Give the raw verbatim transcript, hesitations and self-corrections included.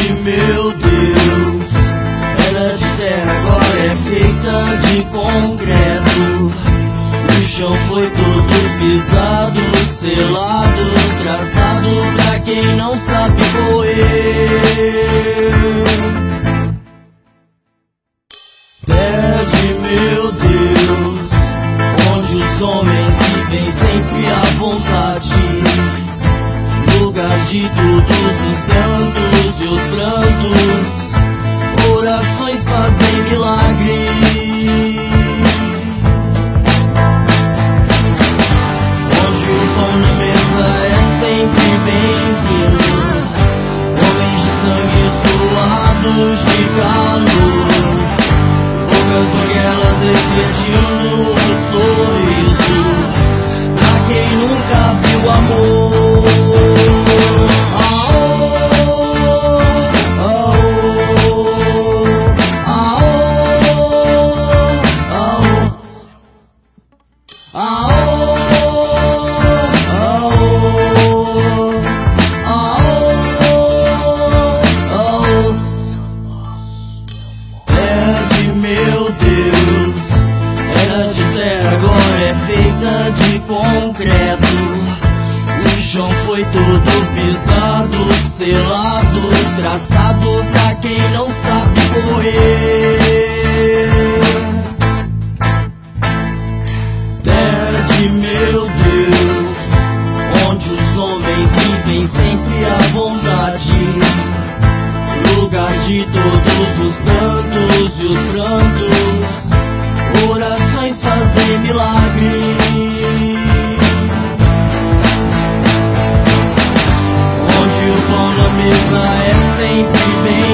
Pede, meu Deus. Era de terra, agora é feita de concreto. O chão foi todo pisado, selado, traçado pra quem não sabe correr. Pede, meu Deus, onde os homens vivem sempre à vontade, lugar de todos os cantos e os prantos, orações fazem milagres. Onde o pão na mesa é sempre bem-vindo, homens de sangue suados de calor, poucas banguelas refletindo um sorriso pra quem nunca viu amor. Pede, meu Deus, era de terra, agora é feita de concreto. O chão foi todo pisado, selado, traçado pra quem não sabe correr. Pede, meu Deus, onde os homens vivem sempre à vontade, lugar de todos os cantos e os prantos, orações fazem milagres. Onde o pão na mesa é sempre bem